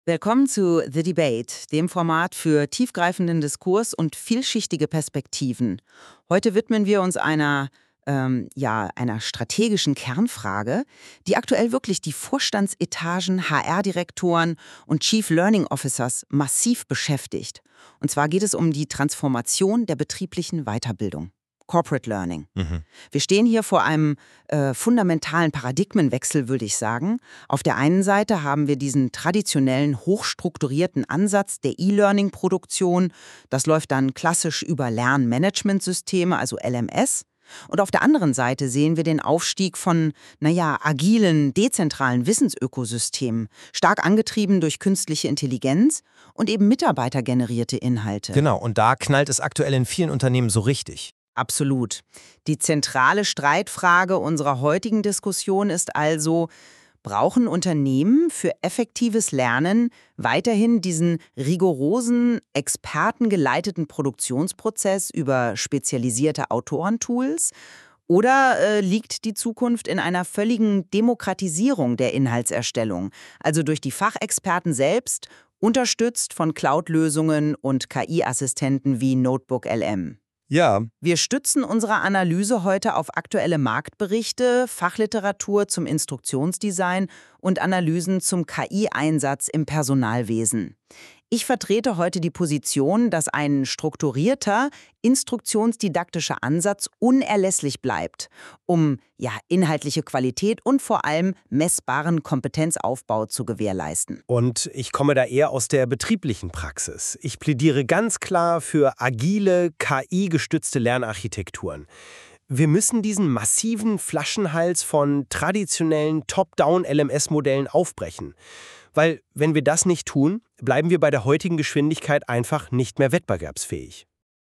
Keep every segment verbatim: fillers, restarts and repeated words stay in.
Willkommen zu The Debate, dem Format für tiefgreifenden Diskurs und vielschichtige Perspektiven. Heute widmen wir uns einer, ähm, ja, einer strategischen Kernfrage, die aktuell wirklich die Vorstandsetagen, H R-Direktoren und Chief Learning Officers massiv beschäftigt. Und zwar geht es um die Transformation der betrieblichen Weiterbildung. Corporate Learning. Mhm. Wir stehen hier vor einem äh, fundamentalen Paradigmenwechsel, würde ich sagen. Auf der einen Seite haben wir diesen traditionellen, hochstrukturierten Ansatz der E-Learning-Produktion. Das läuft dann klassisch über Lernmanagementsysteme, also L M S. Und auf der anderen Seite sehen wir den Aufstieg von, naja, agilen, dezentralen Wissensökosystemen, stark angetrieben durch künstliche Intelligenz und eben mitarbeitergenerierte Inhalte. Genau, und da knallt es aktuell in vielen Unternehmen so richtig. Absolut. Die zentrale Streitfrage unserer heutigen Diskussion ist also, brauchen Unternehmen für effektives Lernen weiterhin diesen rigorosen, expertengeleiteten Produktionsprozess über spezialisierte Autorentools? Oder äh, liegt die Zukunft in einer völligen Demokratisierung der Inhaltserstellung, also durch die Fachexperten selbst, unterstützt von Cloud-Lösungen und K I-Assistenten wie Notebook L M? Ja, Wir stützen unsere Analyse heute auf aktuelle Marktberichte, Fachliteratur zum Instruktionsdesign und Analysen zum K I-Einsatz im Personalwesen. Ich vertrete heute die Position, dass ein strukturierter, instruktionsdidaktischer Ansatz unerlässlich bleibt, um ja, inhaltliche Qualität und vor allem messbaren Kompetenzaufbau zu gewährleisten. Und ich komme da eher aus der betrieblichen Praxis. Ich plädiere ganz klar für agile, K I-gestützte Lernarchitekturen. Wir müssen diesen massiven Flaschenhals von traditionellen Top-Down-L M S-Modellen aufbrechen. Weil, wenn wir das nicht tun, bleiben wir bei der heutigen Geschwindigkeit einfach nicht mehr wettbewerbsfähig.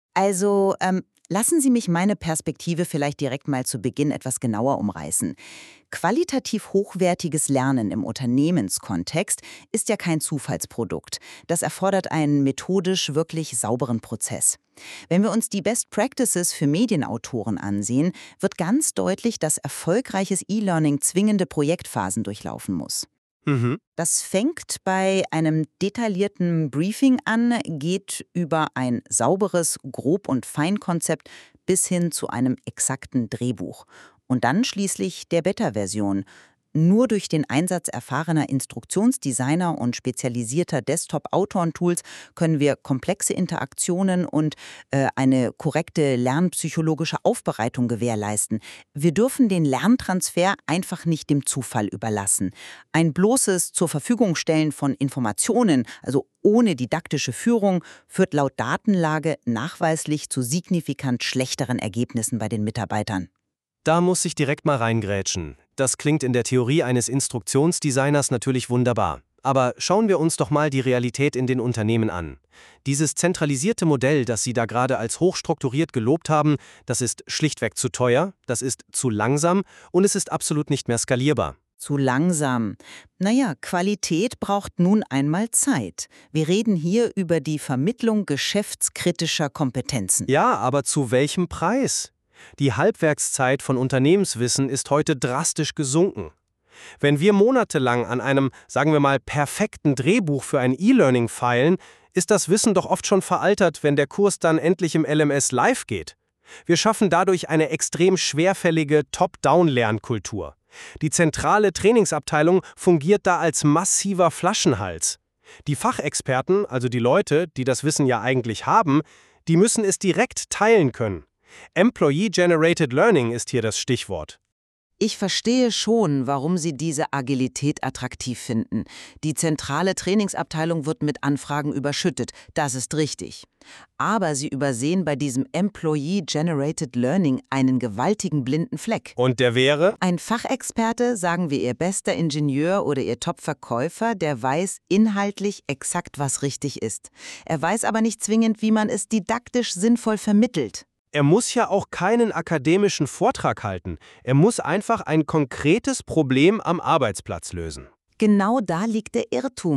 Also, ähm, lassen Sie mich meine Perspektive vielleicht direkt mal zu Beginn etwas genauer umreißen. Qualitativ hochwertiges Lernen im Unternehmenskontext ist ja kein Zufallsprodukt. Das erfordert einen methodisch wirklich sauberen Prozess. Wenn wir uns die Best Practices für Medienautoren ansehen, wird ganz deutlich, dass erfolgreiches E-Learning zwingende Projektphasen durchlaufen muss. Mhm. Das fängt bei einem detaillierten Briefing an, geht über ein sauberes Grob- und Feinkonzept bis hin zu einem exakten Drehbuch. Und dann schließlich der Beta-Version. Nur durch den Einsatz erfahrener Instruktionsdesigner und spezialisierter Desktop-Autoren-Tools können wir komplexe Interaktionen und äh, eine korrekte lernpsychologische Aufbereitung gewährleisten. Wir dürfen den Lerntransfer einfach nicht dem Zufall überlassen. Ein bloßes Zur-Verfügung-Stellen von Informationen, also ohne didaktische Führung, führt laut Datenlage nachweislich zu signifikant schlechteren Ergebnissen bei den Mitarbeitern. Da muss ich direkt mal reingrätschen. Das klingt in der Theorie eines Instruktionsdesigners natürlich wunderbar. Aber schauen wir uns doch mal die Realität in den Unternehmen an. Dieses zentralisierte Modell, das Sie da gerade als hochstrukturiert gelobt haben, das ist schlichtweg zu teuer, das ist zu langsam und es ist absolut nicht mehr skalierbar. Zu langsam. Naja, Qualität braucht nun einmal Zeit. Wir reden hier über die Vermittlung geschäftskritischer Kompetenzen. Ja, aber zu welchem Preis? Die Halbwertszeit von Unternehmenswissen ist heute drastisch gesunken. Wenn wir monatelang an einem, sagen wir mal, perfekten Drehbuch für ein E-Learning feilen, ist das Wissen doch oft schon veraltert, wenn der Kurs dann endlich im L M S live geht. Wir schaffen dadurch eine extrem schwerfällige Top-Down-Lernkultur. Die zentrale Trainingsabteilung fungiert da als massiver Flaschenhals. Die Fachexperten, also die Leute, die das Wissen ja eigentlich haben, die müssen es direkt teilen können. Employee-Generated Learning ist hier das Stichwort. Ich verstehe schon, warum Sie diese Agilität attraktiv finden. Die zentrale Trainingsabteilung wird mit Anfragen überschüttet, das ist richtig. Aber Sie übersehen bei diesem Employee-Generated Learning einen gewaltigen blinden Fleck. Und der wäre? Ein Fachexperte, sagen wir Ihr bester Ingenieur oder Ihr Top-Verkäufer, der weiß inhaltlich exakt, was richtig ist. Er weiß aber nicht zwingend, wie man es didaktisch sinnvoll vermittelt. Er muss ja auch keinen akademischen Vortrag halten. Er muss einfach ein konkretes Problem am Arbeitsplatz lösen. Genau da liegt der Irrtum.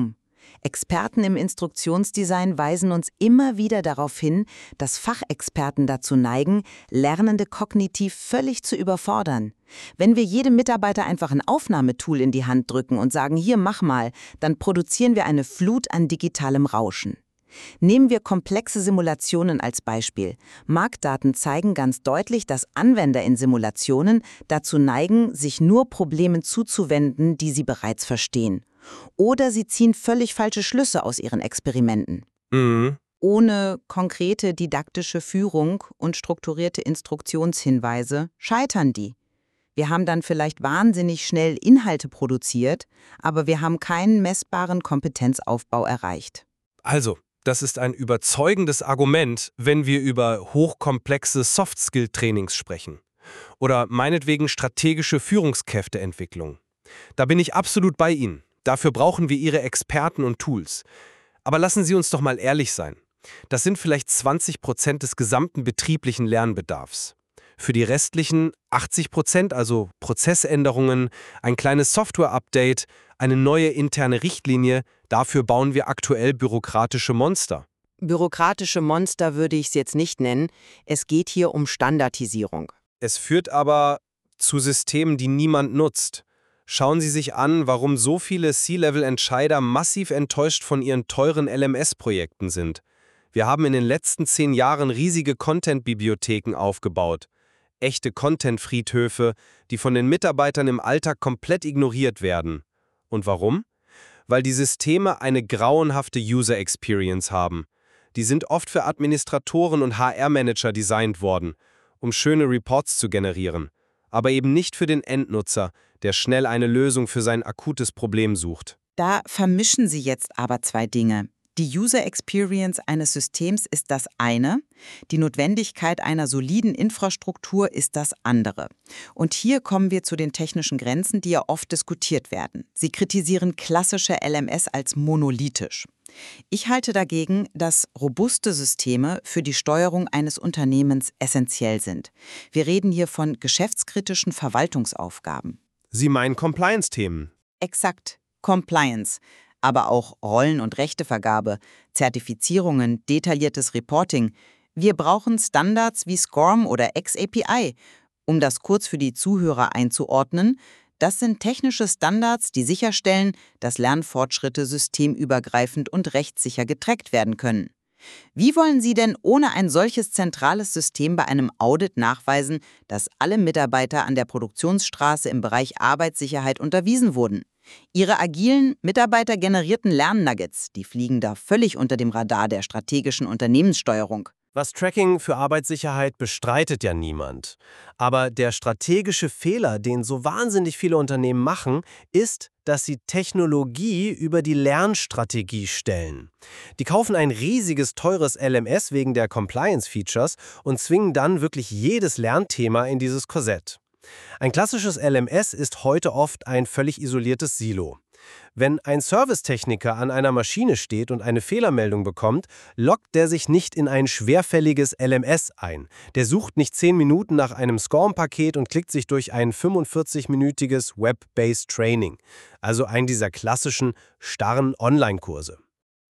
Experten im Instruktionsdesign weisen uns immer wieder darauf hin, dass Fachexperten dazu neigen, Lernende kognitiv völlig zu überfordern. Wenn wir jedem Mitarbeiter einfach ein Aufnahmetool in die Hand drücken und sagen, hier, mach mal, dann produzieren wir eine Flut an digitalem Rauschen. Nehmen wir komplexe Simulationen als Beispiel. Marktdaten zeigen ganz deutlich, dass Anwender in Simulationen dazu neigen, sich nur Problemen zuzuwenden, die sie bereits verstehen. Oder sie ziehen völlig falsche Schlüsse aus ihren Experimenten. Mhm. Ohne konkrete didaktische Führung und strukturierte Instruktionshinweise scheitern die. Wir haben dann vielleicht wahnsinnig schnell Inhalte produziert, aber wir haben keinen messbaren Kompetenzaufbau erreicht. Also, das ist ein überzeugendes Argument, wenn wir über hochkomplexe Soft-Skill-Trainings sprechen. Oder meinetwegen strategische Führungskräfteentwicklung. Da bin ich absolut bei Ihnen. Dafür brauchen wir Ihre Experten und Tools. Aber lassen Sie uns doch mal ehrlich sein. Das sind vielleicht zwanzig Prozent des gesamten betrieblichen Lernbedarfs. Für die restlichen achtzig Prozent, also Prozessänderungen, ein kleines Software-Update, eine neue interne Richtlinie, dafür bauen wir aktuell bürokratische Monster. Bürokratische Monster würde ich es jetzt nicht nennen. Es geht hier um Standardisierung. Es führt aber zu Systemen, die niemand nutzt. Schauen Sie sich an, warum so viele C-Level-Entscheider massiv enttäuscht von ihren teuren L M S-Projekten sind. Wir haben in den letzten zehn Jahren riesige Content-Bibliotheken aufgebaut. Echte Content-Friedhöfe, die von den Mitarbeitern im Alltag komplett ignoriert werden. Und warum? Weil die Systeme eine grauenhafte User-Experience haben. Die sind oft für Administratoren und H R-Manager designt worden, um schöne Reports zu generieren, aber eben nicht für den Endnutzer, der schnell eine Lösung für sein akutes Problem sucht. Da vermischen Sie jetzt aber zwei Dinge. Die User Experience eines Systems ist das eine, die Notwendigkeit einer soliden Infrastruktur ist das andere. Und hier kommen wir zu den technischen Grenzen, die ja oft diskutiert werden. Sie kritisieren klassische L M S als monolithisch. Ich halte dagegen, dass robuste Systeme für die Steuerung eines Unternehmens essentiell sind. Wir reden hier von geschäftskritischen Verwaltungsaufgaben. Sie meinen Compliance-Themen? Exakt, Compliance. Aber auch Rollen- und Rechtevergabe, Zertifizierungen, detailliertes Reporting. Wir brauchen Standards wie SCORM oder X A P I. Um das kurz für die Zuhörer einzuordnen, das sind technische Standards, die sicherstellen, dass Lernfortschritte systemübergreifend und rechtssicher getrackt werden können. Wie wollen Sie denn ohne ein solches zentrales System bei einem Audit nachweisen, dass alle Mitarbeiter an der Produktionsstraße im Bereich Arbeitssicherheit unterwiesen wurden? Ihre agilen, mitarbeitergenerierten Lernnuggets, die fliegen da völlig unter dem Radar der strategischen Unternehmenssteuerung. Was Tracking für Arbeitssicherheit bestreitet ja niemand. Aber der strategische Fehler, den so wahnsinnig viele Unternehmen machen, ist, dass sie Technologie über die Lernstrategie stellen. Die kaufen ein riesiges, teures L M S wegen der Compliance-Features und zwingen dann wirklich jedes Lernthema in dieses Korsett. Ein klassisches L M S ist heute oft ein völlig isoliertes Silo. Wenn ein Servicetechniker an einer Maschine steht und eine Fehlermeldung bekommt, loggt der sich nicht in ein schwerfälliges L M S ein. Der sucht nicht zehn Minuten nach einem SCORM-Paket und klickt sich durch ein fünfundvierzig-minütiges Web-Based Training, also einen dieser klassischen, starren Online-Kurse.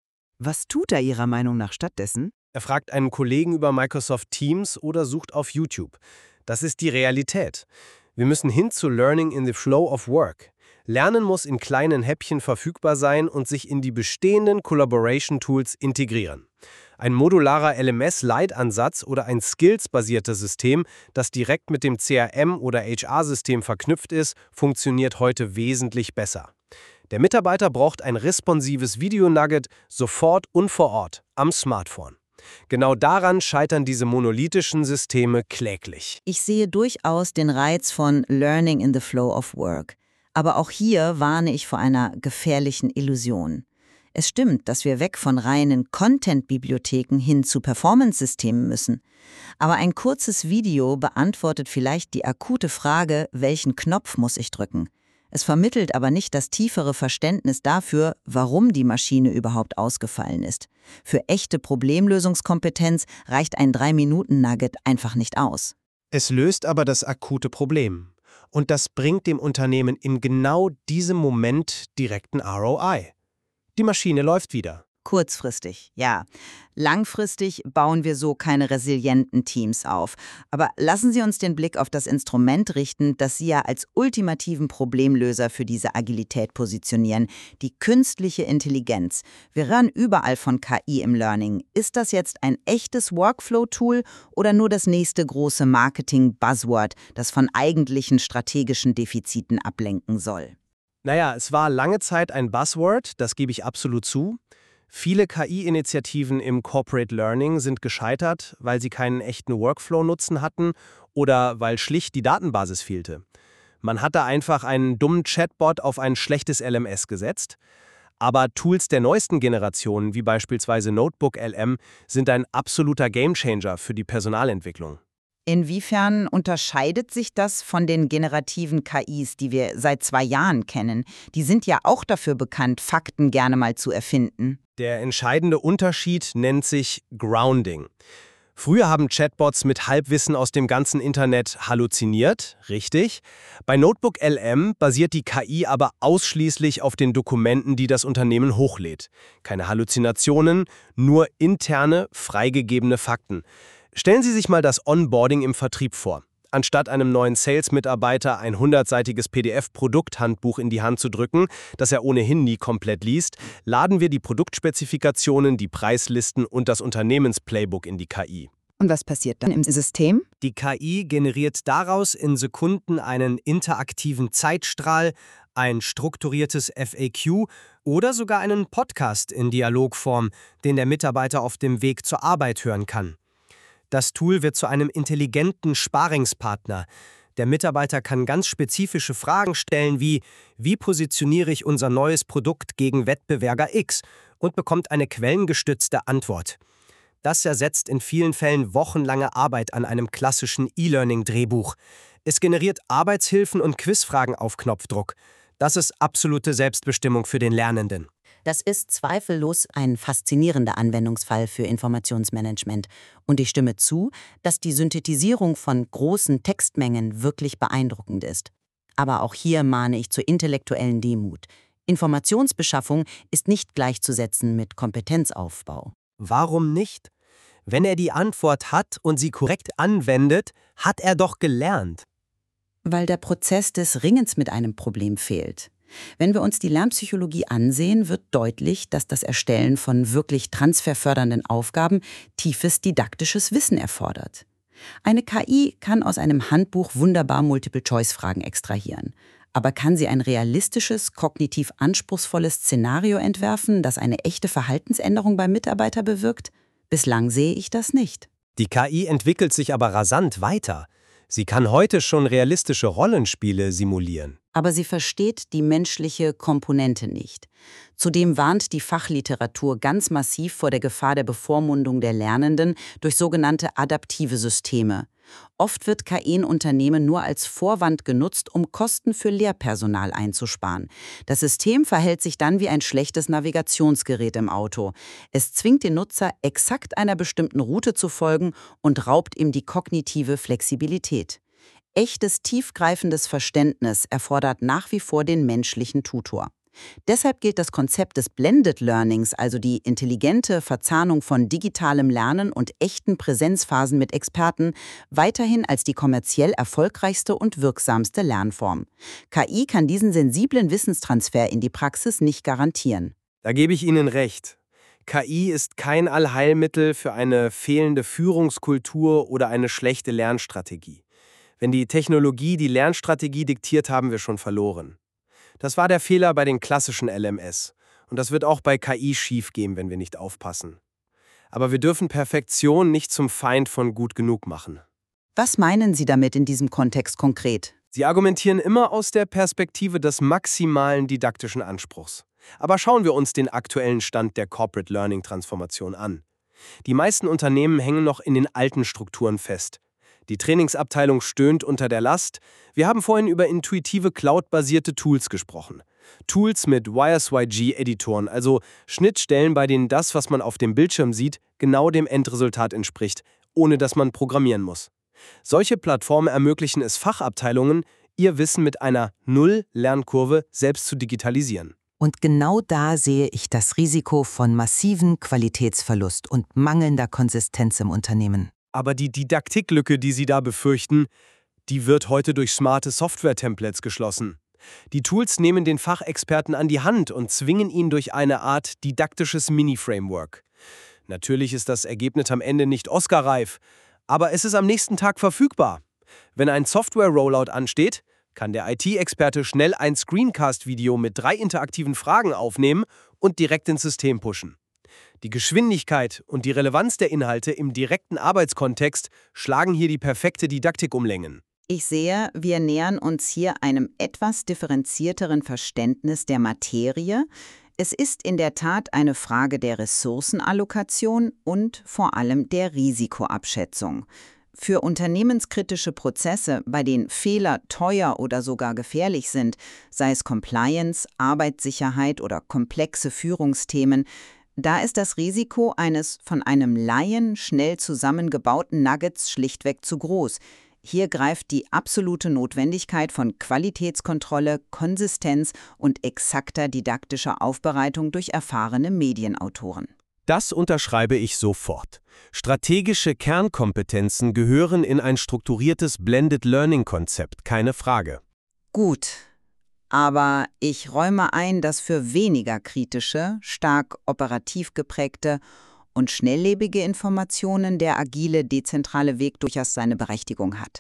Was tut er Ihrer Meinung nach stattdessen? Er fragt einen Kollegen über Microsoft Teams oder sucht auf YouTube. Das ist die Realität. Wir müssen hin zu Learning in the Flow of Work. Lernen muss in kleinen Häppchen verfügbar sein und sich in die bestehenden Collaboration-Tools integrieren. Ein modularer L M S-Lite-Ansatz oder ein skills-basiertes System, das direkt mit dem C R M- oder H R-System verknüpft ist, funktioniert heute wesentlich besser. Der Mitarbeiter braucht ein responsives Video-Nugget sofort und vor Ort am Smartphone. Genau daran scheitern diese monolithischen Systeme kläglich. Ich sehe durchaus den Reiz von Learning in the Flow of Work. Aber auch hier warne ich vor einer gefährlichen Illusion. Es stimmt, dass wir weg von reinen Content-Bibliotheken hin zu Performance-Systemen müssen. Aber ein kurzes Video beantwortet vielleicht die akute Frage, welchen Knopf muss ich drücken? Es vermittelt aber nicht das tiefere Verständnis dafür, warum die Maschine überhaupt ausgefallen ist. Für echte Problemlösungskompetenz reicht ein drei Minuten Nugget einfach nicht aus. Es löst aber das akute Problem. Und das bringt dem Unternehmen in genau diesem Moment direkten R O I. Die Maschine läuft wieder. Kurzfristig, ja. Langfristig bauen wir so keine resilienten Teams auf. Aber lassen Sie uns den Blick auf das Instrument richten, das Sie ja als ultimativen Problemlöser für diese Agilität positionieren, die künstliche Intelligenz. Wir hören überall von K I im Learning. Ist das jetzt ein echtes Workflow-Tool oder nur das nächste große Marketing-Buzzword, das von eigentlichen strategischen Defiziten ablenken soll? Naja, es war lange Zeit ein Buzzword, das gebe ich absolut zu. Viele K I-Initiativen im Corporate Learning sind gescheitert, weil sie keinen echten Workflow-Nutzen hatten oder weil schlicht die Datenbasis fehlte. Man hatte einfach einen dummen Chatbot auf ein schlechtes L M S gesetzt. Aber Tools der neuesten Generation, wie beispielsweise Notebook L M, sind ein absoluter Gamechanger für die Personalentwicklung. Inwiefern unterscheidet sich das von den generativen K Is, die wir seit zwei Jahren kennen? Die sind ja auch dafür bekannt, Fakten gerne mal zu erfinden. Der entscheidende Unterschied nennt sich Grounding. Früher haben Chatbots mit Halbwissen aus dem ganzen Internet halluziniert, richtig. Bei Notebook L M basiert die K I aber ausschließlich auf den Dokumenten, die das Unternehmen hochlädt. Keine Halluzinationen, nur interne, freigegebene Fakten. Stellen Sie sich mal das Onboarding im Vertrieb vor. Anstatt einem neuen Sales-Mitarbeiter ein hundertseitiges P D F-Produkthandbuch in die Hand zu drücken, das er ohnehin nie komplett liest, laden wir die Produktspezifikationen, die Preislisten und das Unternehmensplaybook in die K I. Und was passiert dann im System? Die K I generiert daraus in Sekunden einen interaktiven Zeitstrahl, ein strukturiertes F A Q oder sogar einen Podcast in Dialogform, den der Mitarbeiter auf dem Weg zur Arbeit hören kann. Das Tool wird zu einem intelligenten Sparingspartner. Der Mitarbeiter kann ganz spezifische Fragen stellen wie: Wie positioniere ich unser neues Produkt gegen Wettbewerber X? Und bekommt eine quellengestützte Antwort. Das ersetzt in vielen Fällen wochenlange Arbeit an einem klassischen E-Learning-Drehbuch. Es generiert Arbeitshilfen und Quizfragen auf Knopfdruck. Das ist absolute Selbstbestimmung für den Lernenden. Das ist zweifellos ein faszinierender Anwendungsfall für Informationsmanagement. Und ich stimme zu, dass die Synthetisierung von großen Textmengen wirklich beeindruckend ist. Aber auch hier mahne ich zur intellektuellen Demut. Informationsbeschaffung ist nicht gleichzusetzen mit Kompetenzaufbau. Warum nicht? Wenn er die Antwort hat und sie korrekt anwendet, hat er doch gelernt. Weil der Prozess des Ringens mit einem Problem fehlt. Wenn wir uns die Lernpsychologie ansehen, wird deutlich, dass das Erstellen von wirklich transferfördernden Aufgaben tiefes didaktisches Wissen erfordert. Eine K I kann aus einem Handbuch wunderbar Multiple-Choice-Fragen extrahieren. Aber kann sie ein realistisches, kognitiv anspruchsvolles Szenario entwerfen, das eine echte Verhaltensänderung beim Mitarbeiter bewirkt? Bislang sehe ich das nicht. Die K I entwickelt sich aber rasant weiter. Sie kann heute schon realistische Rollenspiele simulieren. Aber sie versteht die menschliche Komponente nicht. Zudem warnt die Fachliteratur ganz massiv vor der Gefahr der Bevormundung der Lernenden durch sogenannte adaptive Systeme. Oft wird K I in Unternehmen nur als Vorwand genutzt, um Kosten für Lehrpersonal einzusparen. Das System verhält sich dann wie ein schlechtes Navigationsgerät im Auto. Es zwingt den Nutzer, exakt einer bestimmten Route zu folgen und raubt ihm die kognitive Flexibilität. Echtes, tiefgreifendes Verständnis erfordert nach wie vor den menschlichen Tutor. Deshalb gilt das Konzept des Blended Learnings, also die intelligente Verzahnung von digitalem Lernen und echten Präsenzphasen mit Experten, weiterhin als die kommerziell erfolgreichste und wirksamste Lernform. K I kann diesen sensiblen Wissenstransfer in die Praxis nicht garantieren. Da gebe ich Ihnen recht. K I ist kein Allheilmittel für eine fehlende Führungskultur oder eine schlechte Lernstrategie. Wenn die Technologie die Lernstrategie diktiert, haben wir schon verloren. Das war der Fehler bei den klassischen L M S. Und das wird auch bei K I schiefgehen, wenn wir nicht aufpassen. Aber wir dürfen Perfektion nicht zum Feind von gut genug machen. Was meinen Sie damit in diesem Kontext konkret? Sie argumentieren immer aus der Perspektive des maximalen didaktischen Anspruchs. Aber schauen wir uns den aktuellen Stand der Corporate Learning Transformation an. Die meisten Unternehmen hängen noch in den alten Strukturen fest. Die Trainingsabteilung stöhnt unter der Last. Wir haben vorhin über intuitive Cloud-basierte Tools gesprochen. Tools mit Y S Y G-Editoren, also Schnittstellen, bei denen das, was man auf dem Bildschirm sieht, genau dem Endresultat entspricht, ohne dass man programmieren muss. Solche Plattformen ermöglichen es Fachabteilungen, ihr Wissen mit einer Null-Lernkurve selbst zu digitalisieren. Und genau da sehe ich das Risiko von massiven Qualitätsverlust und mangelnder Konsistenz im Unternehmen. Aber die Didaktiklücke, die Sie da befürchten, die wird heute durch smarte Software-Templates geschlossen. Die Tools nehmen den Fachexperten an die Hand und zwingen ihn durch eine Art didaktisches Mini-Framework. Natürlich ist das Ergebnis am Ende nicht Oscar-reif, aber es ist am nächsten Tag verfügbar. Wenn ein Software-Rollout ansteht, kann der I T-Experte schnell ein Screencast-Video mit drei interaktiven Fragen aufnehmen und direkt ins System pushen. Die Geschwindigkeit und die Relevanz der Inhalte im direkten Arbeitskontext schlagen hier die perfekte Didaktik um Längen. Ich sehe, wir nähern uns hier einem etwas differenzierteren Verständnis der Materie. Es ist in der Tat eine Frage der Ressourcenallokation und vor allem der Risikoabschätzung. Für unternehmenskritische Prozesse, bei denen Fehler teuer oder sogar gefährlich sind, sei es Compliance, Arbeitssicherheit oder komplexe Führungsthemen, da ist das Risiko eines von einem Laien schnell zusammengebauten Nuggets schlichtweg zu groß. Hier greift die absolute Notwendigkeit von Qualitätskontrolle, Konsistenz und exakter didaktischer Aufbereitung durch erfahrene Medienautoren. Das unterschreibe ich sofort. Strategische Kernkompetenzen gehören in ein strukturiertes Blended Learning-Konzept, keine Frage. Gut, aber ich räume ein, dass für weniger kritische, stark operativ geprägte und schnelllebige Informationen der agile, dezentrale Weg durchaus seine Berechtigung hat.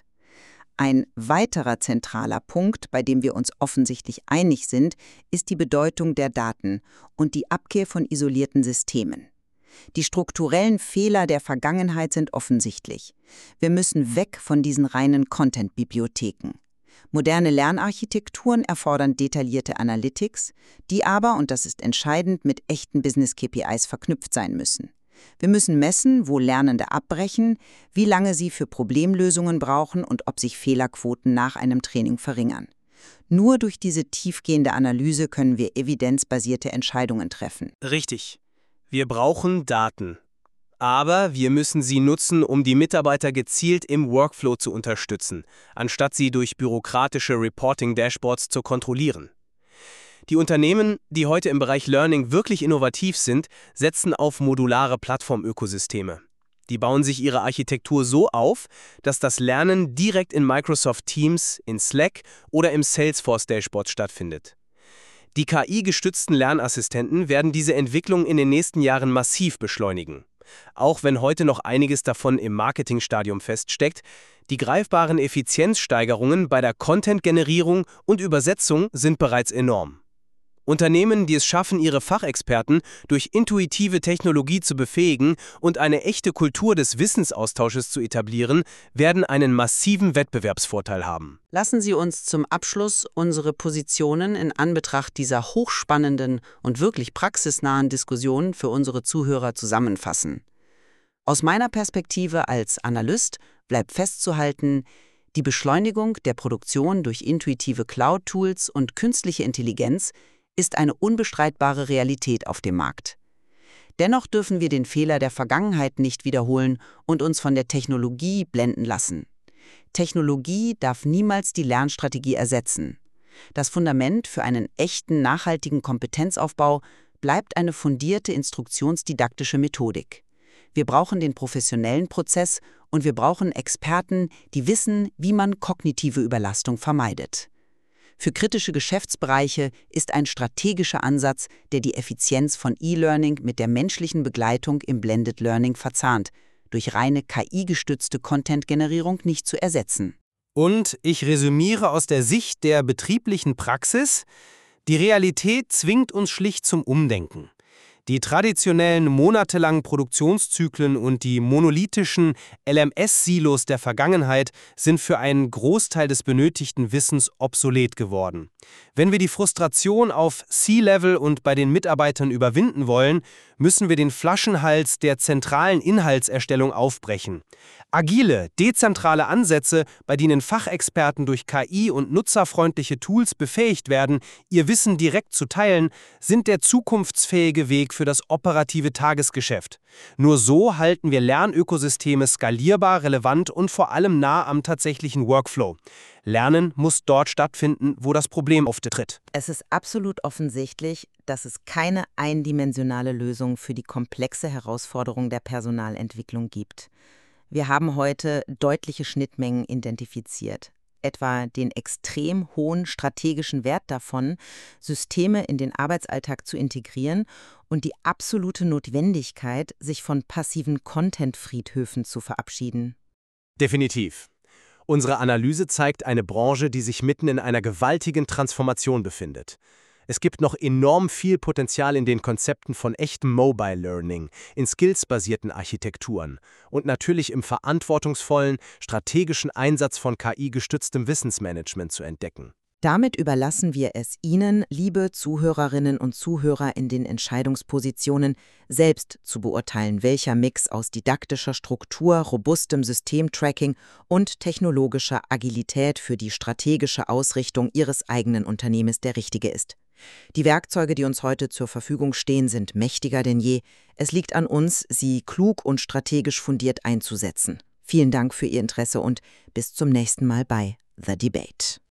Ein weiterer zentraler Punkt, bei dem wir uns offensichtlich einig sind, ist die Bedeutung der Daten und die Abkehr von isolierten Systemen. Die strukturellen Fehler der Vergangenheit sind offensichtlich. Wir müssen weg von diesen reinen Content-Bibliotheken. Moderne Lernarchitekturen erfordern detaillierte Analytics, die aber, und das ist entscheidend, mit echten Business-K P Is verknüpft sein müssen. Wir müssen messen, wo Lernende abbrechen, wie lange sie für Problemlösungen brauchen und ob sich Fehlerquoten nach einem Training verringern. Nur durch diese tiefgehende Analyse können wir evidenzbasierte Entscheidungen treffen. Richtig. Wir brauchen Daten. Aber wir müssen sie nutzen, um die Mitarbeiter gezielt im Workflow zu unterstützen, anstatt sie durch bürokratische Reporting-Dashboards zu kontrollieren. Die Unternehmen, die heute im Bereich Learning wirklich innovativ sind, setzen auf modulare Plattformökosysteme. Die bauen sich ihre Architektur so auf, dass das Lernen direkt in Microsoft Teams, in Slack oder im Salesforce-Dashboard stattfindet. Die K I-gestützten Lernassistenten werden diese Entwicklung in den nächsten Jahren massiv beschleunigen. Auch wenn heute noch einiges davon im Marketingstadium feststeckt, die greifbaren Effizienzsteigerungen bei der Content-Generierung und Übersetzung sind bereits enorm. Unternehmen, die es schaffen, ihre Fachexperten durch intuitive Technologie zu befähigen und eine echte Kultur des Wissensaustausches zu etablieren, werden einen massiven Wettbewerbsvorteil haben. Lassen Sie uns zum Abschluss unsere Positionen in Anbetracht dieser hochspannenden und wirklich praxisnahen Diskussion für unsere Zuhörer zusammenfassen. Aus meiner Perspektive als Analyst bleibt festzuhalten, die Beschleunigung der Produktion durch intuitive Cloud-Tools und künstliche Intelligenz ist eine unbestreitbare Realität auf dem Markt. Dennoch dürfen wir den Fehler der Vergangenheit nicht wiederholen und uns von der Technologie blenden lassen. Technologie darf niemals die Lernstrategie ersetzen. Das Fundament für einen echten, nachhaltigen Kompetenzaufbau bleibt eine fundierte instruktionsdidaktische Methodik. Wir brauchen den professionellen Prozess und wir brauchen Experten, die wissen, wie man kognitive Überlastung vermeidet. Für kritische Geschäftsbereiche ist ein strategischer Ansatz, der die Effizienz von E-Learning mit der menschlichen Begleitung im Blended Learning verzahnt, durch reine K I-gestützte Content-Generierung nicht zu ersetzen. Und ich resümiere aus der Sicht der betrieblichen Praxis: Die Realität zwingt uns schlicht zum Umdenken. Die traditionellen monatelangen Produktionszyklen und die monolithischen L M S-Silos der Vergangenheit sind für einen Großteil des benötigten Wissens obsolet geworden. Wenn wir die Frustration auf C-Level und bei den Mitarbeitern überwinden wollen, müssen wir den Flaschenhals der zentralen Inhaltserstellung aufbrechen. Agile, dezentrale Ansätze, bei denen Fachexperten durch K I und nutzerfreundliche Tools befähigt werden, ihr Wissen direkt zu teilen, sind der zukunftsfähige Weg für das operative Tagesgeschäft. Nur so halten wir Lernökosysteme skalierbar, relevant und vor allem nah am tatsächlichen Workflow. Lernen muss dort stattfinden, wo das Problem auftritt. Es ist absolut offensichtlich, dass es keine eindimensionale Lösung für die komplexe Herausforderung der Personalentwicklung gibt. Wir haben heute deutliche Schnittmengen identifiziert, etwa den extrem hohen strategischen Wert davon, Systeme in den Arbeitsalltag zu integrieren und die absolute Notwendigkeit, sich von passiven Content-Friedhöfen zu verabschieden. Definitiv. Unsere Analyse zeigt eine Branche, die sich mitten in einer gewaltigen Transformation befindet. Es gibt noch enorm viel Potenzial in den Konzepten von echtem Mobile Learning, in skillsbasierten Architekturen und natürlich im verantwortungsvollen, strategischen Einsatz von K I-gestütztem Wissensmanagement zu entdecken. Damit überlassen wir es Ihnen, liebe Zuhörerinnen und Zuhörer in den Entscheidungspositionen, selbst zu beurteilen, welcher Mix aus didaktischer Struktur, robustem Systemtracking und technologischer Agilität für die strategische Ausrichtung Ihres eigenen Unternehmens der richtige ist. Die Werkzeuge, die uns heute zur Verfügung stehen, sind mächtiger denn je. Es liegt an uns, sie klug und strategisch fundiert einzusetzen. Vielen Dank für Ihr Interesse und bis zum nächsten Mal bei The Debate.